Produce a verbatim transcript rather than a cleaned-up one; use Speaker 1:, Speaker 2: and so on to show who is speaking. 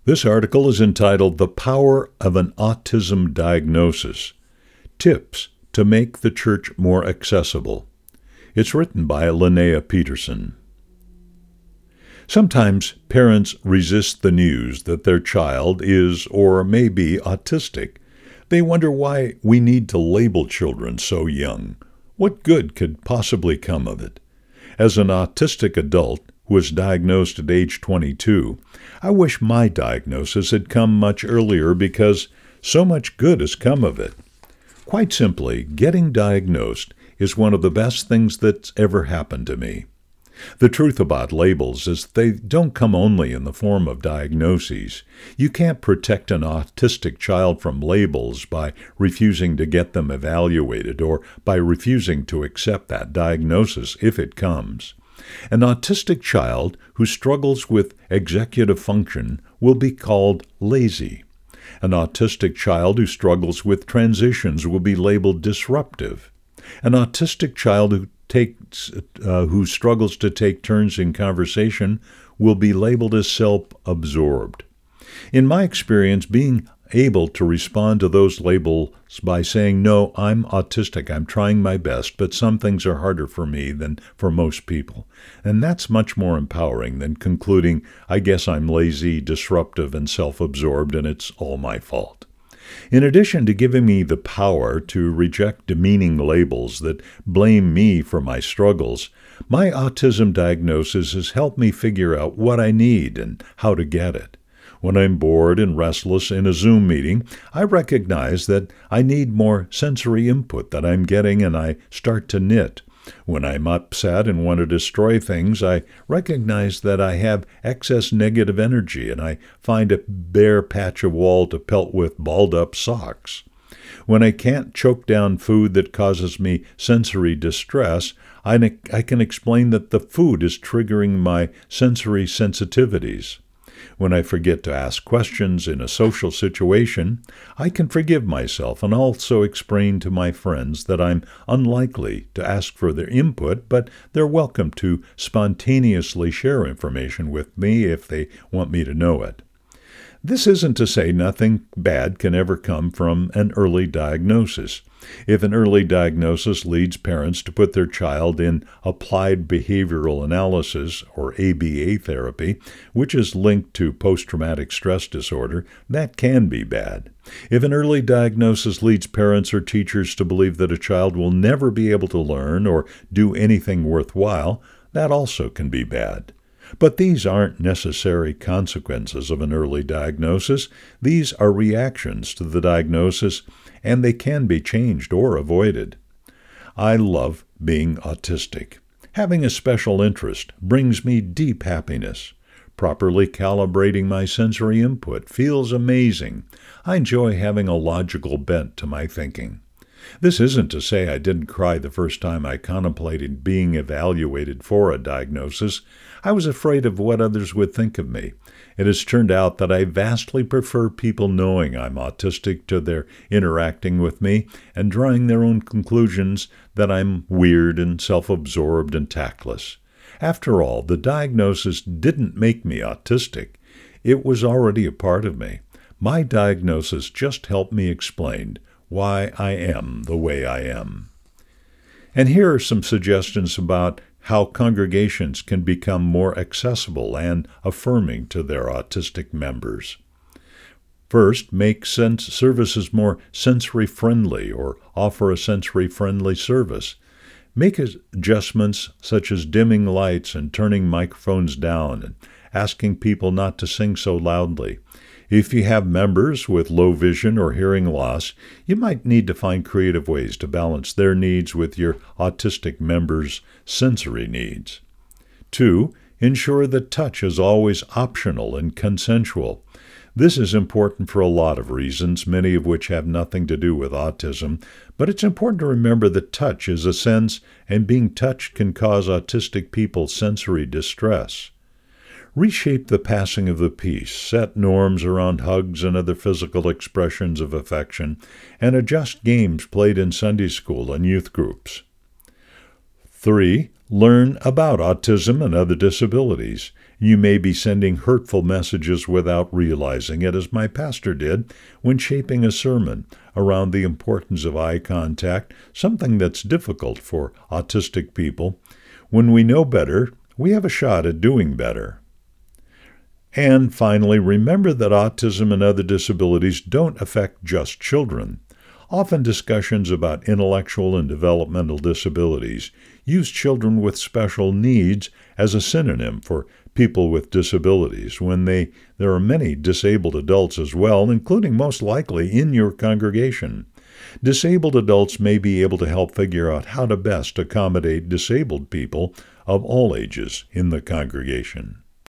Speaker 1: This article is entitled The Power of an Autism Diagnosis: Tips to Make the Church More Accessible. It's written by Linnea Peterson. Sometimes parents resist the news that their child is or may be autistic. They wonder why we need to label children so young. What good could possibly come of it? As an autistic adult who was diagnosed at age twenty-two, I wish my diagnosis had come much earlier because so much good has come of it. Quite simply, getting diagnosed is one of the best things that's ever happened to me. The truth about labels is they don't come only in the form of diagnoses. You can't protect an autistic child from labels by refusing to get them evaluated or by refusing to accept that diagnosis if it comes. An autistic child who struggles with executive function will be called lazy. An autistic child who struggles with transitions will be labeled disruptive. An autistic child who takes uh, who struggles to take turns in conversation will be labeled as self-absorbed. In my experience, being able to respond to those labels by saying, no, I'm autistic, I'm trying my best, but some things are harder for me than for most people. And that's much more empowering than concluding, I guess I'm lazy, disruptive, and self-absorbed, and it's all my fault. In addition to giving me the power to reject demeaning labels that blame me for my struggles, my autism diagnosis has helped me figure out what I need and how to get it. When I'm bored and restless in a Zoom meeting, I recognize that I need more sensory input than I'm getting, and I start to knit. When I'm upset and want to destroy things, I recognize that I have excess negative energy, and I find a bare patch of wall to pelt with balled-up socks. When I can't choke down food that causes me sensory distress, I, I can explain that the food is triggering my sensory sensitivities. When I forget to ask questions in a social situation, I can forgive myself and also explain to my friends that I'm unlikely to ask for their input, but they're welcome to spontaneously share information with me if they want me to know it. This isn't to say nothing bad can ever come from an early diagnosis. If an early diagnosis leads parents to put their child in applied behavioral analysis, or A B A therapy, which is linked to post-traumatic stress disorder, that can be bad. If an early diagnosis leads parents or teachers to believe that a child will never be able to learn or do anything worthwhile, that also can be bad. But these aren't necessary consequences of an early diagnosis. These are reactions to the diagnosis, and they can be changed or avoided. I love being autistic. Having a special interest brings me deep happiness. Properly calibrating my sensory input feels amazing. I enjoy having a logical bent to my thinking. This isn't to say I didn't cry the first time I contemplated being evaluated for a diagnosis. I was afraid of what others would think of me. It has turned out that I vastly prefer people knowing I'm autistic to their interacting with me and drawing their own conclusions that I'm weird and self-absorbed and tactless. After all, the diagnosis didn't make me autistic. It was already a part of me. My diagnosis just helped me explain why I am the way I am. And here are some suggestions about how congregations can become more accessible and affirming to their autistic members. First, make sense services more sensory-friendly or offer a sensory-friendly service. Make adjustments such as dimming lights and turning microphones down and asking people not to sing so loudly. If you have members with low vision or hearing loss, you might need to find creative ways to balance their needs with your autistic members' sensory needs. Two, ensure that touch is always optional and consensual. This is important for a lot of reasons, many of which have nothing to do with autism, but it's important to remember that touch is a sense, and being touched can cause autistic people sensory distress. Reshape the passing of the peace, set norms around hugs and other physical expressions of affection, and adjust games played in Sunday school and youth groups. Three, learn about autism and other disabilities. You may be sending hurtful messages without realizing it, as my pastor did when shaping a sermon around the importance of eye contact, something that's difficult for autistic people. When we know better, we have a shot at doing better. And finally, remember that autism and other disabilities don't affect just children. Often discussions about intellectual and developmental disabilities use children with special needs as a synonym for people with disabilities, when they, there are many disabled adults as well, including most likely in your congregation. Disabled adults may be able to help figure out how to best accommodate disabled people of all ages in the congregation.